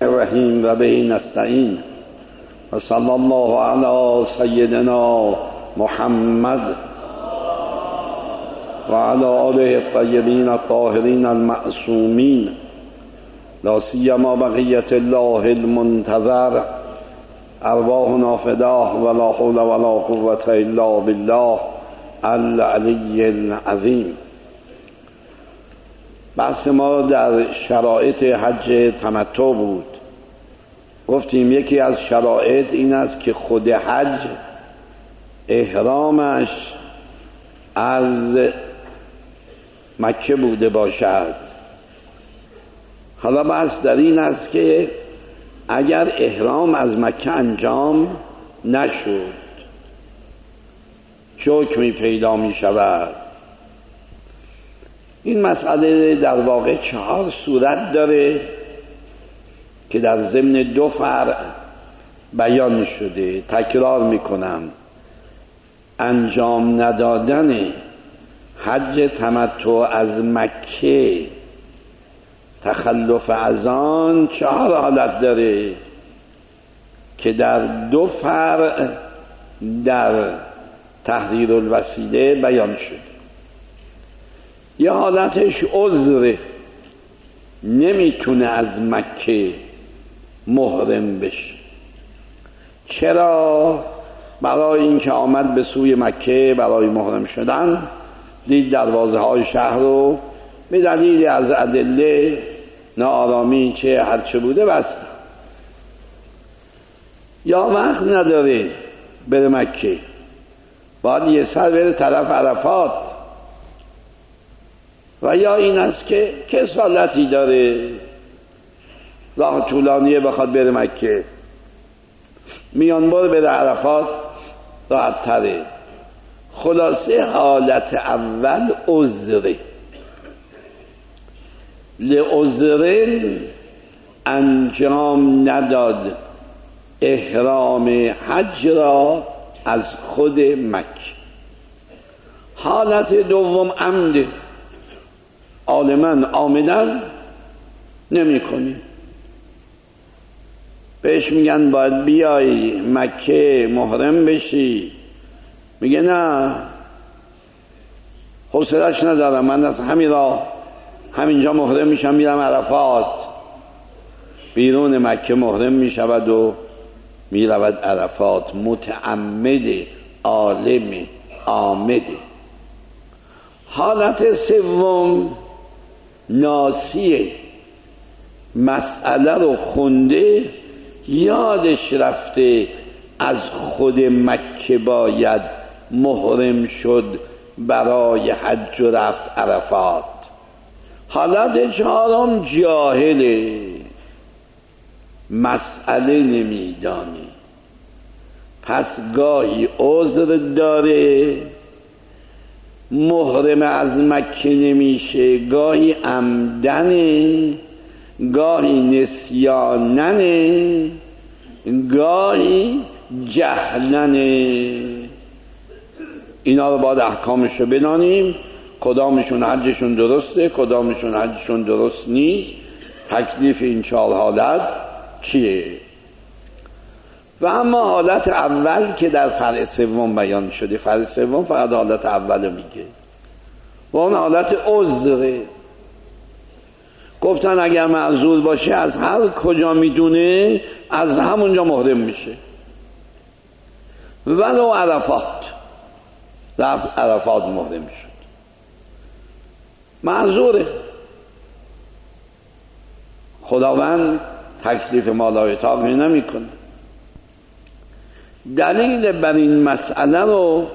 الرحیم و به نستعین و صلی الله علی سیدنا محمد و علی آله الطیبین الطاهرین المعصومین لا سیما بقیة الله المنتظر ارواحنا فداه ولا حول ولا قوة الا بالله العلی العظیم. بحث ما در شرایط حج تمتع بود. گفتیم یکی از شرایط این است که خود حج احرامش از مکه بوده باشد. حالا بحث در این است که اگر احرام از مکه انجام نشد چه حکمی پیدا می شود؟ این مسئله در واقع 4 صورت داره که در ضمن 2 فرع بیان شده. تکرار میکنم، انجام ندادن حج تمتع از مکه، تخلف از آن 4 حالت داره که در 2 فرع در تحریر الوسیله بیان شده. یه حالتش عذر، نمیتونه از مکه محرم بشه. چرا؟ برای اینکه آمد به سوی مکه برای محرم شدن، دید دروازه های شهر رو به دلیل از ادله ناآرامی چه هرچه بوده بستن، یا وقت نداره بره مکه، باید یه سر بره طرف عرفات، و یا این است که کسالتی داره، راه طولانیه بخواد بره مکه، میان بار بره عرفات راحت تره. خلاصه حالت اول عذره، لعذرین انجام نداد احرام حج را از خود مکه. حالت دوم عمد، عالماً آمدن نمی کنی، بهش میگن باید بیایی مکه محرم بشی، میگه نه حوصله‌اش ندارم، من از همینجا محرم میشم میرم عرفات. بیرون مکه محرم میشود و میرود عرفات، متعمد عالم آمده. حالت سوم ناسی مسئله رو خونده، یادش رفته از خود مکه باید محرم شد برای حج و رفت عرفات. حالت 4 جاهله، مسئله نمیدانی، پس گاهی عذر داره محرم از مکه نمیشه، گاهی عمدنه، گاهی نسیاننه، گاهی جهلنه. اینا رو باید احکامش رو بدانیم، کدامشون حجشون درسته، کدامشون حجشون درست نیست، تکلیف این 4 حالت چیه. و اما حالت اول که در فرع سوم بیان شده، فرع سوم فقط حالت اول میگه و اون حالت عذره. گفتن اگر معذور باشه از هر کجا میدونه از همونجا محرم میشه، ولو عرفات، رفت عرفات محرم شد، معذوره. خداوند تکلیف ما لا یطاق نمی کنه. دلیل بر این مسئله رو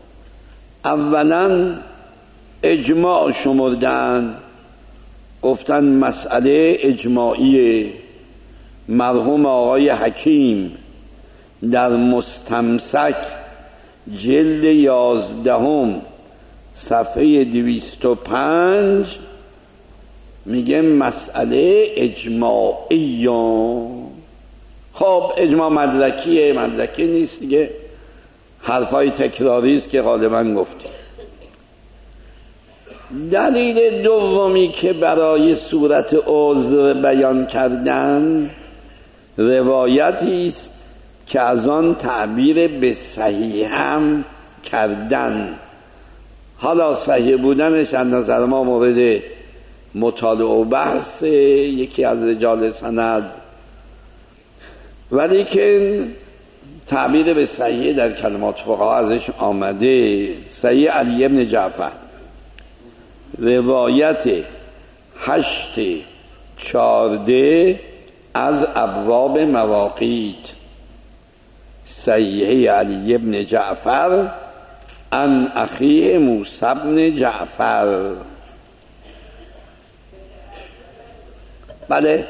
اولا اجماع شمردن، گفتن مسئله اجماعیه. مرحوم آقای حکیم در مستمسک جلد 11 صفحه 205 میگه مسئله اجماعیه. خب اجماع مدرکیه، مدرکی نیست دیگه، حرفای تکراری است که غالبا گفتیم. دلیل دومی که برای صورت عذر بیان کردن روایتی است که از آن تعبیر به صحیح هم کردن. حالا صحیح بودنش از نظر ما مورد مطالعه و بحث یکی از رجال سند، ولی که تعبیر به صحیح در کلمات فقها ازش آمده. صحیح علی ابن جعفر، روایت 814 از ابواب مواقیت. صحیح علی ابن جعفر عن اخیه موسی بن جعفر. بله،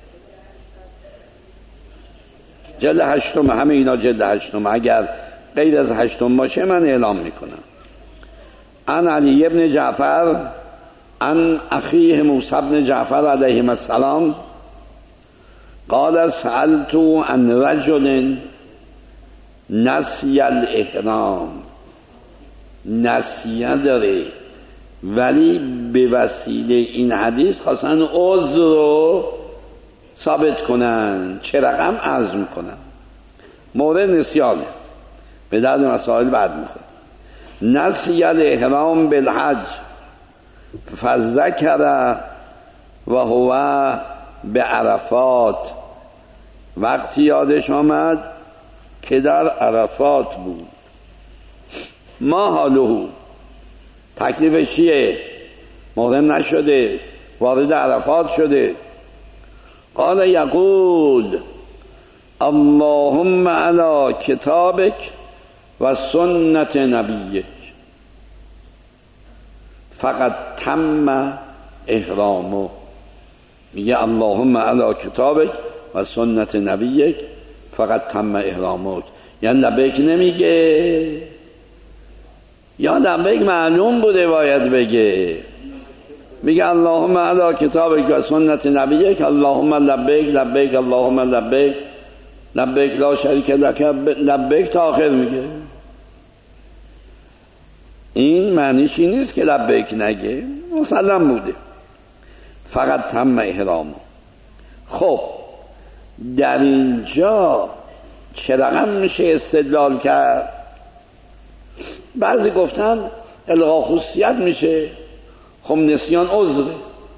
جلد 8، همه اینا جلد 8. اگر غیر از 8 باشه من اعلام میکنم. عن علی ابن جعفر عن اخیه موسی بن جعفر علیه السلام قال سألت عن رجل نسی الاحرام. نسیه داره، ولی به وسیله این حدیث خواستن عذر رو ثابت کنن، چه رقم عزم کنن. مورد نسیانه، به درد مسائل بعد میخواد. نسی الاحرام بالحج فذکر و هو به عرفات. وقتی یادش آمد که در عرفات بود. ما حاله، تکلیفش چیه؟ محرم نشده، وارد عرفات شده. قال یقول اللهم علی کتابک و سنت نبیک فقط تم احرامه. میگه اللهم علی کتابک و سنت نبیک فقط تم احرامه. یعنی لبیک نمیگه، یا لبیک معلوم بوده باید بگه. میگه اللهم علی کتابک و سنت نبیک اللهم لبیک لبیک اللهم لبیک لبیک لا شریک لک لبیک تا آخر میگه. این معنیش این نیست که لبیک نگه، مسلم بوده، فقط تم احرامه. خب در اینجا چه رقم میشه استدلال کرد؟ بعضی گفتن الغا خصوصیت میشه. خب نسیان عذره.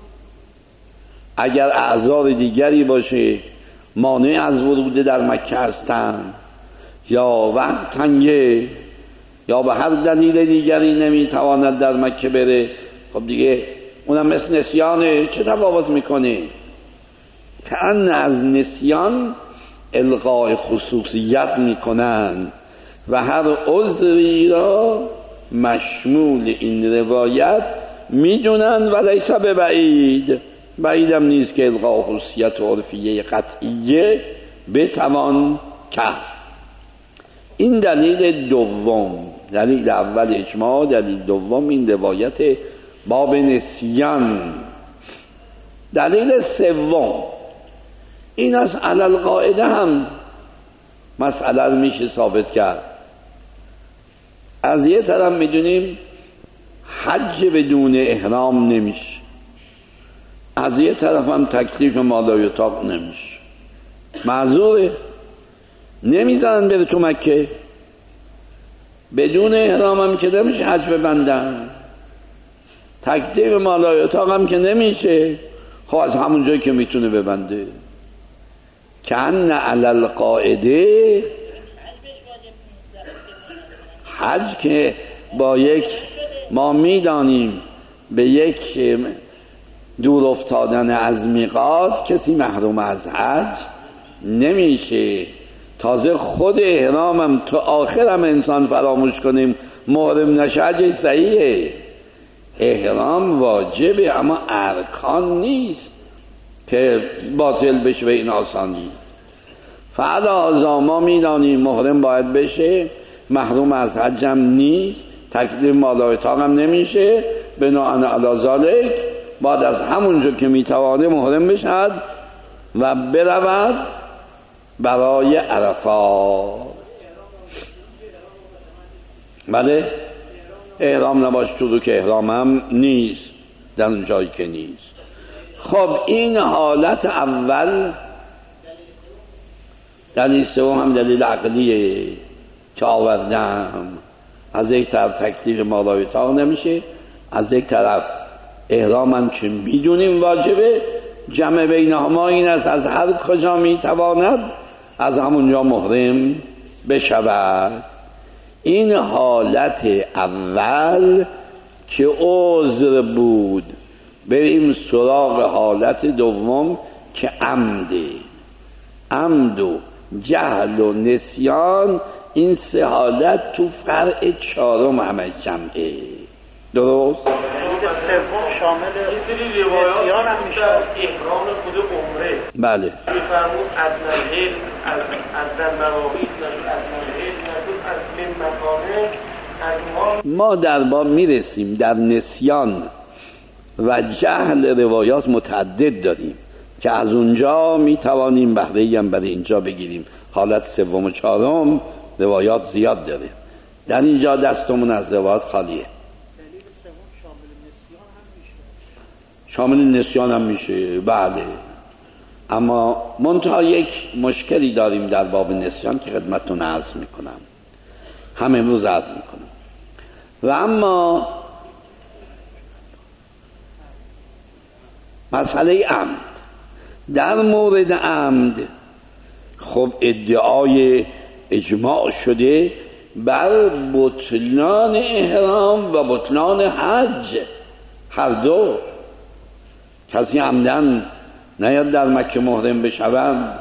اگر اعذار دیگری باشه مانع از ورود در مکه هستن، یا وقت تنگه، یا به هر دلیل دیگری نمیتواند در مکه بره، خب دیگه اونم مثل نسیانه. چه تفاوت میکنه؟ کأن از نسیان الغای خصوصیت میکنن و هر عذری را مشمول این روایت میدونن و لیس به بعید. بعیدم نیست که الغای خصوصیت عرفیه قطعیه بتوان کرد. این دلیل دوم. دلیل اول اجماع، دلیل دوم این روایت باب نسیان. دلیل سوم این از علل قاعده هم مسئله رو میشه ثابت کرد. از یه طرف میدونیم حج بدون احرام نمیشه، از یه طرف هم تکلیف ما لا یطاق نمیشه. معذوره، نمیزنن بره تو مکه. بدون احرام هم که نمیشه حج ببندن، تکلیف ما لا یطاق هم که نمیشه. خب از همون جایی که میتونه ببنده. کأن علی القاعده حج که با یک ما میدانیم به یک دور افتادن از میقات کسی محروم از حج نمیشه. تازه خود احرامم تا آخرم انسان فراموش کنیم محرم نشه حجش صحیحه. احرام واجبه اما ارکان نیست که باطل بشه به این آسانی. فعلا ما میدانیم محرم باید بشه، محروم از حجم نیست، تکلیف مالای طاقم نمیشه. بناهن علی ذالک بعد از همونجا که میتوانه محرم بشد و برود برای عرفات. بله، احرام نباش تو که احرام هم نیست در اون جایی که نیست. خب این حالت اول دلیل سوم هم دلیل عقلیه که آوردم. از یک طرف تکلیف ما را اطاق نمیشه، از یک طرف احرامم که میدونیم واجبه، جمع بینهما این است از هر کجا میتواند از همونجا محرم بشود. این حالت اول که عذر بود. بریم سراغ حالت دوم که عمده. عمد و جهل و نسیان، این سه حالت تو فرع چهارم همه جمعه. درست؟ سوم شامل نسیان هم میشه. احرام خود عمره بله میفرمود ادنى الحل ادنى المواقیت نشد ادنى الحل نشد از من مکانه. ما در باب میرسیم. در نسیان و جهل روایات متعدد داریم که از اونجا میتوانیم بهره‌ای هم برای اینجا بگیریم. حالت سوم و چهارم روایات زیاد داره. در اینجا دستمون از روایات خالیه. شامل نسیان هم میشه. بله، اما منتها یک مشکلی داریم در باب نسیان که خدمتتون عرض میکنم، هم امروز عرض میکنم. و اما مسئله عمد. در مورد عمد خب ادعای اجماع شده بر بطلان احرام و بطلان حج، هر دو. کسی عمدن نیاد در مکه محرم بشود،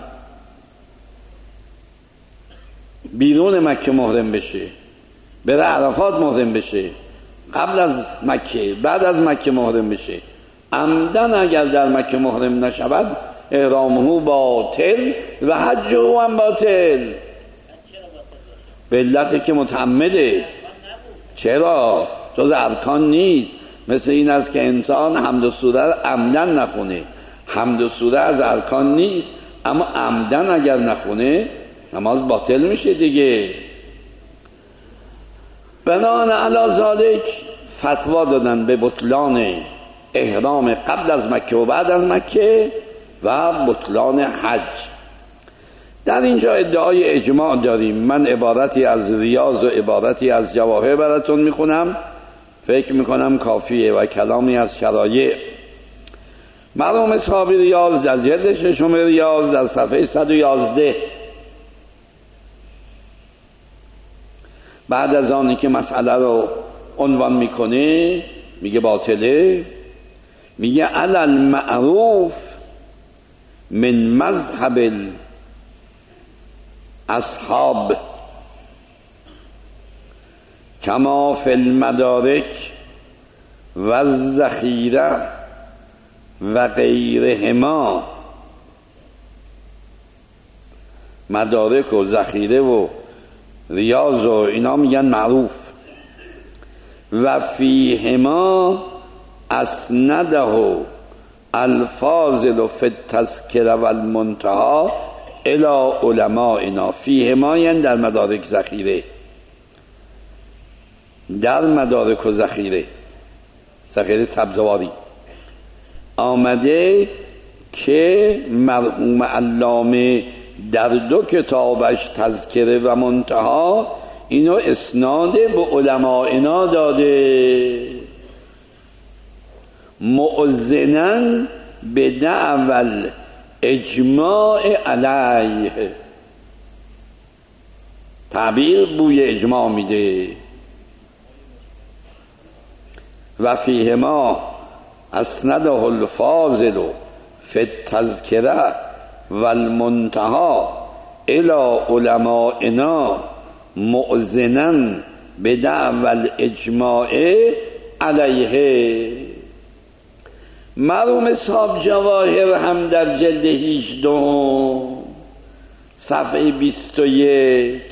بیرون مکه محرم بشه، بره عرفات محرم بشه، قبل از مکه بعد از مکه محرم بشه. عمدن اگر در مکه محرم نشود احرامه باطل و حجه هم باطل. به علت که متعمده. چرا؟ جز ارکان نیست. مثل این است که انسان حمد و سوره عمدن نخونه. حمد و سوره از ارکان نیست، اما عمدن اگر نخونه نماز باطل میشه دیگه. بنان علی ذالک فتوا دادن به بطلان احرام قبل از مکه و بعد از مکه و بطلان حج. در اینجا ادعای اجماع داریم. من عبارتی از ریاض و عبارتی از جواهر براتون میخونم، فکر میکنم کافیه، و کلامی از شرایع. مرحوم صاحب ریاض در جلد ششم ریاض در صفحه 111 بعد از آنی که مسئله رو عنوان میکنه میگه باطله، میگه علی المعروف من مذهب اصحاب کما فی المدارک و الذخیره و غیرهما. مدارک و ذخیره و ریاض و اینا میگن معروف. و فیهما اسنده الفاضل فی التذکره و المنتهى الی علمائنا. فیهما یعنی در مدارک ذخیره، در مدارک و ذخیره سبزواری آمده که مرحوم علامه در دو کتابش تذکره و منتهی اینو اسناد به علمائنا داده، مؤذنن به دعوی اجماع علیه. تعبیر بوی اجماع میده. و فیهما اسنده الفاضل فی التذکره و المنتهى الی علمائنا مؤذنا به دعوی الاجماع علیه. مرحوم صاحب جواهر هم در جلد 18 صفحه 21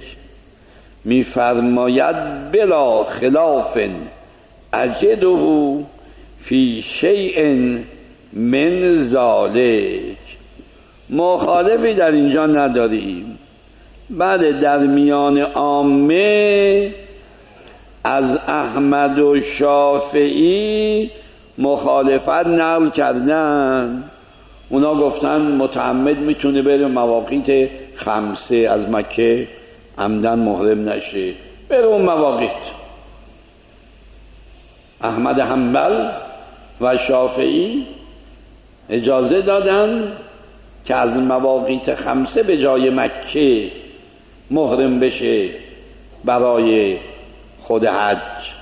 میفرماید بلا خلاف اجده فی شیء من ذالک. مخالفی در اینجا نداریم. بله، در میان عامه از احمد و شافعی مخالفت نقل کردن. اونا گفتن متعمد میتونه بره مواقیت خمسه از مکه عمدن محرم نشه، بره اون مواقیت. احمد حنبل و شافعی اجازه دادن که از مواقیت خمسه به جای مکه محرم بشه برای خود حج.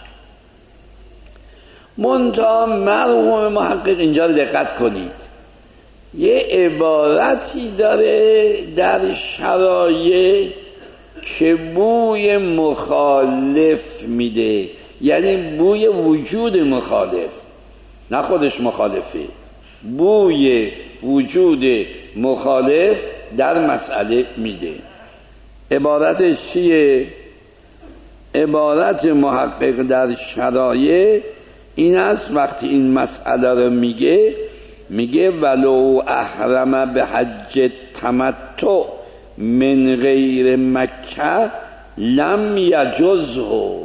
منتها مرحوم محقق اینجا رو دقت کنید، یه عبارتی داره در شرایع که بوی مخالف میده، یعنی بوی وجود مخالف، نه خودش مخالفه، بوی وجود مخالف در مسئله میده. عبارتش چیه؟ عبارت محقق در شرایع این است، وقتی این مسئله رو میگه ولو احرم به حج تمتع من غیر مکه لم یجزه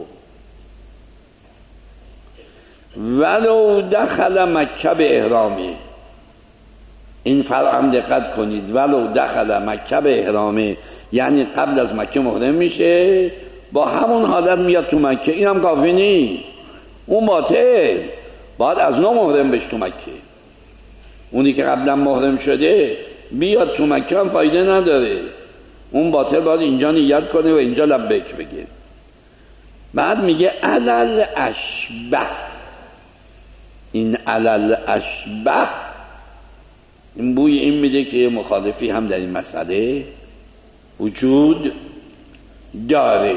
ولو دخل مکه به احرامه. این فرق هم دقت کنید، ولو دخل مکه به احرامه یعنی قبل از مکه محرم میشه، با همون حالت میاد تو مکه، این هم کافی نیست، اون باطل، باید از نو محرم بشه تو مکه. اونی که قبلا محرم شده بیاد تو مکه هم فایده نداره، اون باطل، باید اینجا نیت کنه و اینجا لبیک بگه. بعد میگه علل اشبه، این علل اشبه این بوی این میده که مخالفی هم در این مسئله وجود داره.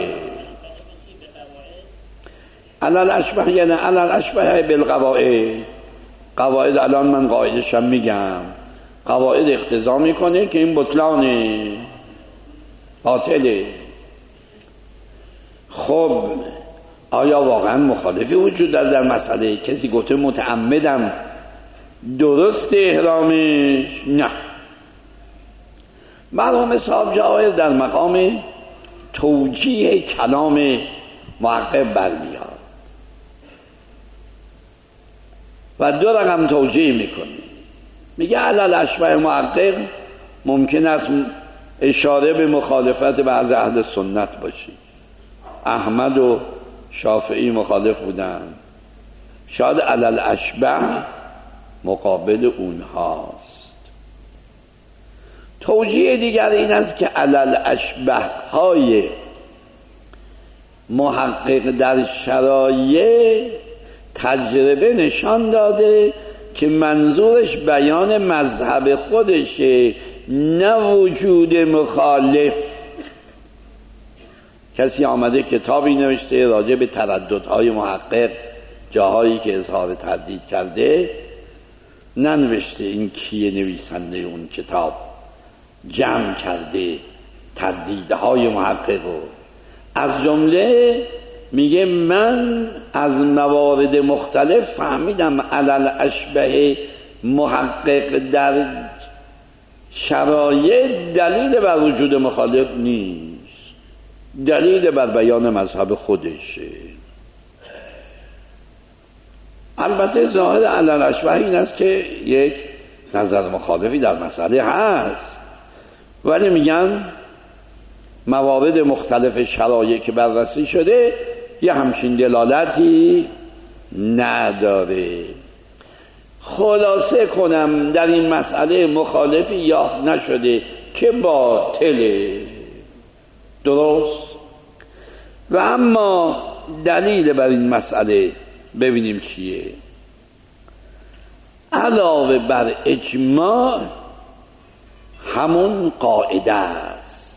علل اشبه یعنی علل اشبه بالقواعد. قواعد الان من قاعدشم میگم، قواعد اقتضا میکنه که این بطلانه، باطله. خب آیا واقعا مخالفی وجود داره در مسئله؟ کسی گفته متعمدم درست احرامش؟ نه. مرحوم صاحب جواهر در مقام توجیه کلام محقق برمیاد و دو رقم توجیه میکنه. میگه علل اشبه محقق ممکن است اشاره به مخالفت بعض اهل سنت باشه. احمد و شافعی مخالف بودن، شاید علل اشبه مقابل اونهاست. توجیه دیگر این است که علل اشبه های محقق در شرایع تجربه نشان داده که منظورش بیان مذهب خودشه، نه وجود مخالف. کسی آمده کتابی نوشته راجع به ترددهای محقق، جاهایی که اظهار تردید کرده، ننوشته این کیه نویسنده اون کتاب، جمع کرده تردیدهای محقق رو. از جمله میگه من از موارد مختلف فهمیدم علل اشبه محقق در شرایع دلیل بر وجود مخالف نیست، دلیل بر بیان مذهب خودشه. البته ظاهر علل اشبه این است که یک نظر مخالفی در مسئله هست، ولی میگن موارد مختلف شرایع که بررسی شده یه همچین دلالتی نداره. خلاصه کنم در این مسئله مخالفی یافت نشده که باطله، درست؟ و اما دلیل بر این مسئله ببینیم چیه. علاوه بر اجماع همون قاعده است.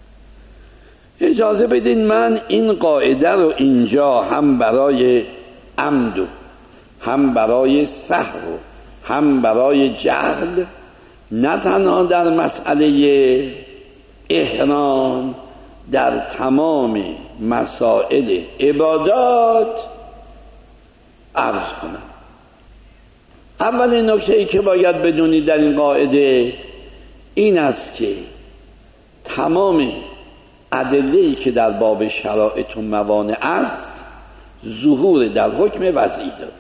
اجازه بدین من این قاعده رو اینجا هم برای عمد و هم برای سهو و هم برای جهل، نه تنها در مسئله احرام، در تمام مسائل عبادات عرض کنم. اولین نکته ای که باید بدونید در این قاعده این است که تمام ادله‌ای که در باب شرائط و موانع است ظهور در حکم وضعی داره.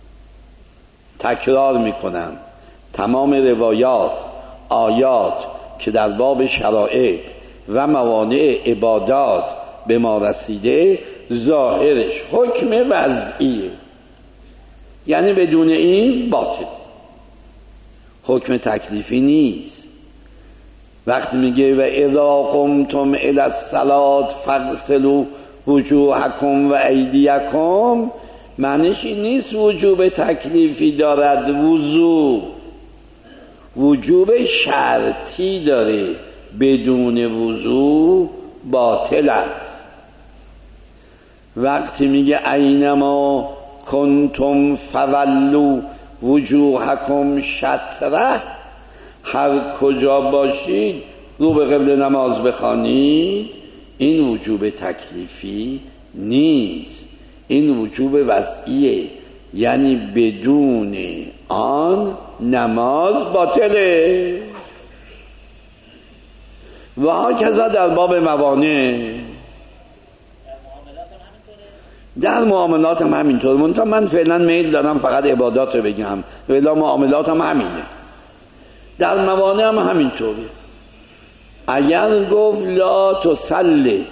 تکرار میکنم، تمام روایات، آیات که در باب شرائع و موانع عبادات به ما رسیده ظاهرش حکم وضعیه، یعنی بدون این باطل، حکم تکلیفی نیست. وقتی میگه و اذا قمتم الی الصلاة فاغسلوا وجوهکم و ایدیکم، معنیش این نیست وجوب تکلیفی دارد، وجوب شرطی داره، بدون وضو باطل است. وقتی میگه اینما کنتم فولوا وجوهکم شطره، هر کجا باشید رو به قبله نماز بخوانید، این وجوب تکلیفی نیست، این وجوب وضعیه، یعنی بدون آن نماز باطله. و هکذا در باب موانع، در معاملات هم همینطور. من فعلا میل دارم فقط عبادات رو بگم، ولی معاملات هم همینه. در موانع هم همینطوره. اگر گفت لا تصلی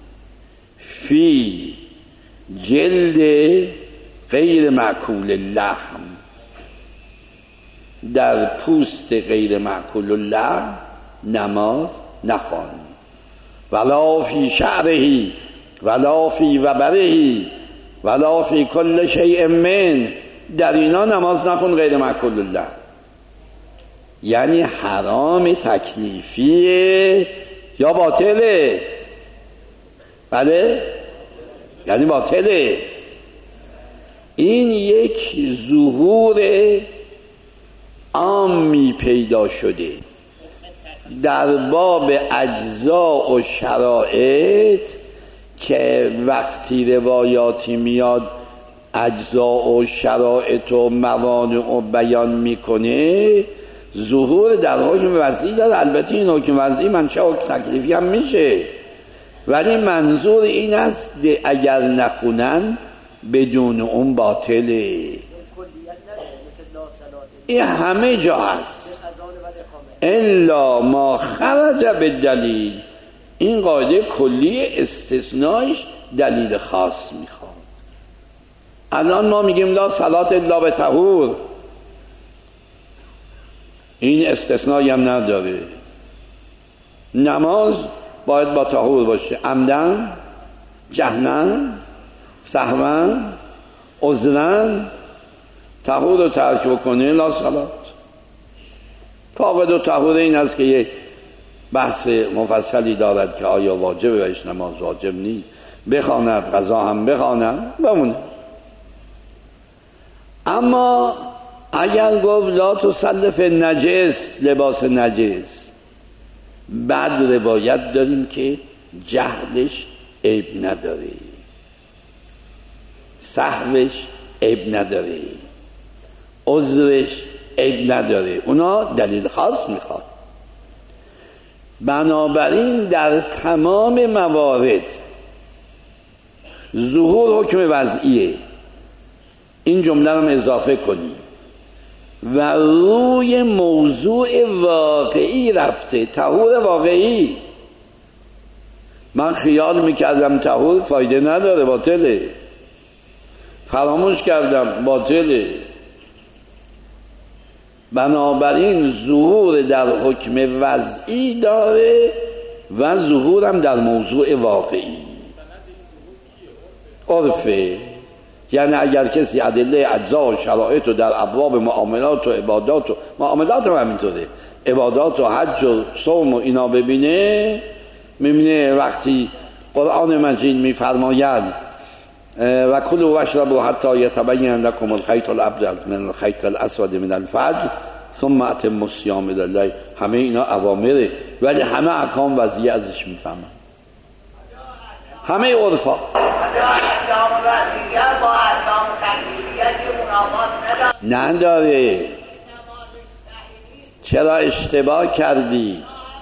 فی جلد غیر مأکول اللحم، در پوست غیر مأکول اللحم نماز نخوان، ولا فی شعرهی ولا فی وبره ولا فی کل شیء من، در اینا نماز نخون غیر مأکول اللحم، یعنی حرام تکلیفیه یا باطله؟ بله، یعنی باطله. این یک ظهور عامی پیدا شده در باب اجزاء و شرائط، که وقتی روایاتی میاد اجزاء و شرائط و موانع و بیان میکنه، ظهور در حکم وضعی داره. البته این حکم وضعی منشأ و تکلیفی هم میشه، ولی منظور این است اگر نخونن بدون اون باطله. این همه جا هست الا ما خرج به دلیل. این قاعده کلی، استثنایش دلیل خاص میخواد. الان ما میگیم لا صلات الا به طهور، این استثنایی هم نداره، نماز باید با طهور باشه، عمدن، جهنن، سهون، عذرن، طهور رو ترک بکنه لا صلات. فاقد و طهور این است که یک بحث مفصلی دارد که آیا واجب بهش نماز واجب نیست، بخواند قضا هم بخواند بمونه. اما اگر گفت لا تصلی فی النجس، لباس نجس، بعد روایت داریم که جهلش عیب نداره، سهوش عیب نداره، عذرش عیب نداره، اونا دلیل خاص میخواد. بنابراین در تمام موارد ظهور حکم وضعیه، این جمله رو اضافه کنیم، و روی موضوع واقعی رفته، طهور واقعی. من خیال میکردم طهور فایده نداره، باطله، فراموش کردم، باطله. بنابراین ظهور در حکم وضعی داره و ظهورم در موضوع واقعی، عرفه. یعنی اگر کسی ادله اجزا و شرایط رو در ابواب معاملات و عبادات، و معاملات هم همینطوره، عبادات و حج و صوم و اینا ببینه، میبینه وقتی قرآن مجید میفرماید و کلوا واشربوا حتی یتبین لکم الخیط الابیض من الخیط الاسود من الفجر ثم اتموا الصیام الی الليل، همه اینا اوامره، ولی همه احکام وضعی ازش میفهمن، همه عرفا. نداره. چرا اشتباه کردی؟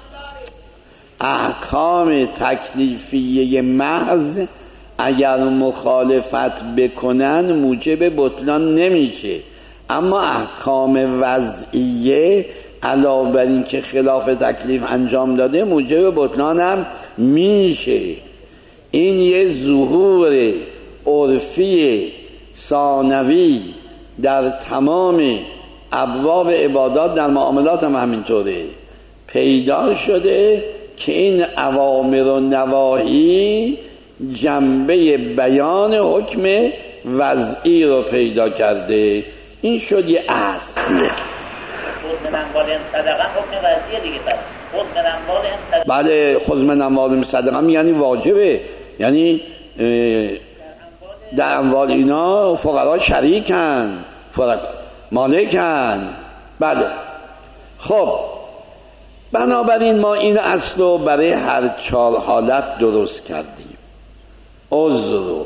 احکام تکلیفیه محض اگر مخالفت بکنن موجب بطلان نمیشه، اما احکام وضعیه علاوه بر این که خلاف تکلیف انجام داده موجب بطلان هم میشه. این یه ظهور عرفی ثانوی در تمام ابواب عبادات، در معاملات هم همینطوره پیدا شده که این اوامر و نواهی جنبه بیان حکم وضعی رو پیدا کرده. این شد یه اصل. بله، خذ من اموالهم صدقه یعنی واجبه، یعنی در اموال اینا فقرا شریکن، مالکن. بله. خب بنابراین ما این اصل رو برای هر 4 حالت درست کردیم: عذر و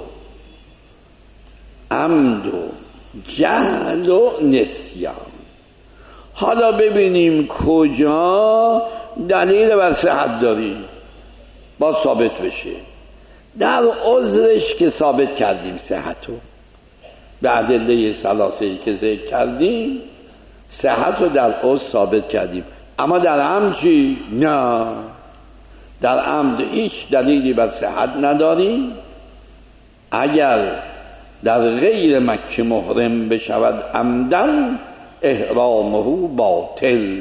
عمد و جهل و نسیان. حالا ببینیم کجا دلیل بر صحت داریم باید ثابت بشه. در عذرش که ثابت کردیم صحت رو به ادله ثلاثه‌ای که ذکر کردیم، صحت رو در عذر ثابت کردیم. اما در عمد چی؟ نه، در عمد هیچ دلیلی بر صحت نداریم. اگر در غیر مکه محرم بشود عمدن احرامه باطل.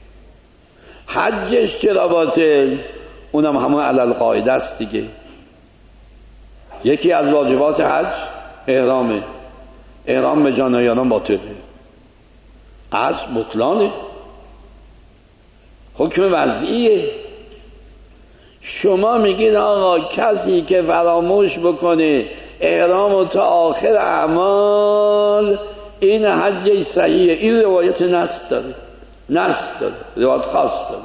حجش چرا باطل؟ اونم همون علل قاعده است دیگه. یکی از واجبات حج احرامه، احرام به جانایانان باطله، اصل بطلانه، حکم وضعیه. شما میگید آقا کسی که فراموش بکنه احرام تا آخر اعمال این حج صحیحه. این روایت نص داره، روایت خاص داره.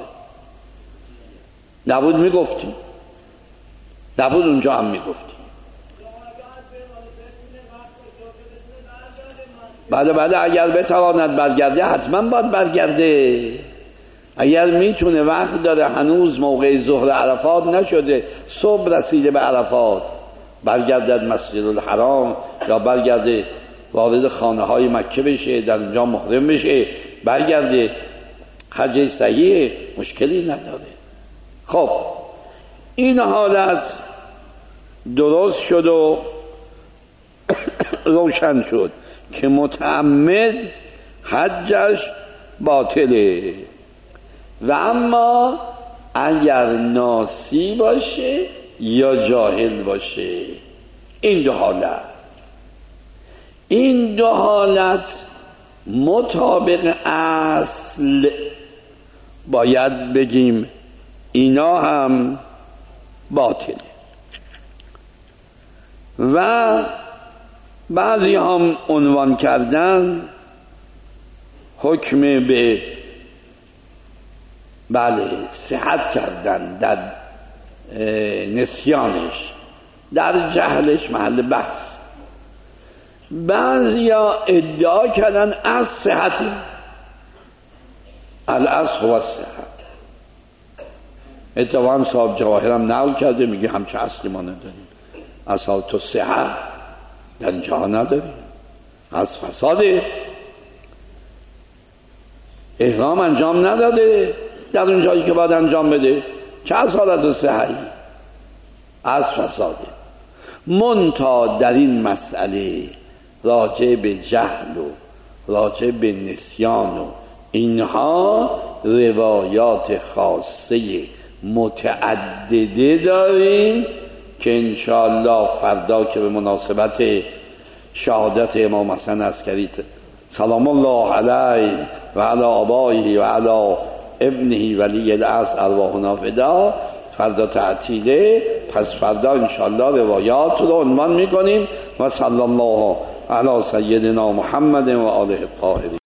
نبود میگفتیم، نبود اونجا هم میگفتیم. بله اگر بتواند برگرده حتما باید برگرده. اگر میتونه وقت داره، هنوز موقع ظهر عرفات نشده، صبح رسیده به عرفات، برگردد مسجد الحرام یا برگرده وارد خانه های مکه بشه، در اونجا محرم بشه، برگرده، حج صحیح، مشکلی نداره. خب این حالت درست شد و روشن شد که متعمد حجش باطله. و اما اگر ناسی باشه یا جاهل باشه، این دو حالت مطابق اصل باید بگیم اینا هم باطله. و بعضی هم عنوان کردن حکم به صحت کردن در نسیانش، در جهلش محل بحث. بعضی ها ادعا کردن از صحتی، الاصل هو الصحت. اتفاقا صاحب جواهرم نقل کرده، میگه همچه اصلی ما نداریم، اصل تو صحت در اینجا نداریم، از فساده، احرام انجام نداده در اون جایی که باید انجام بده، چه از حالت صحیح؟ از فساده. منتها در این مسئله راجع به جهل و راجع به نسیان و اینها روایات خاصه متعدده داریم که انشاءالله فردا که به مناسبت شهادت امام حسن عسکری سلام الله علیه و علی آبائه و علی ابنه ولی العصر ارواحنا فدا، فردا تعطیله، پس فردا انشاءالله روایات رو عنوان میکنیم. و صلی الله علی سیدنا محمد و آله الطاهرین.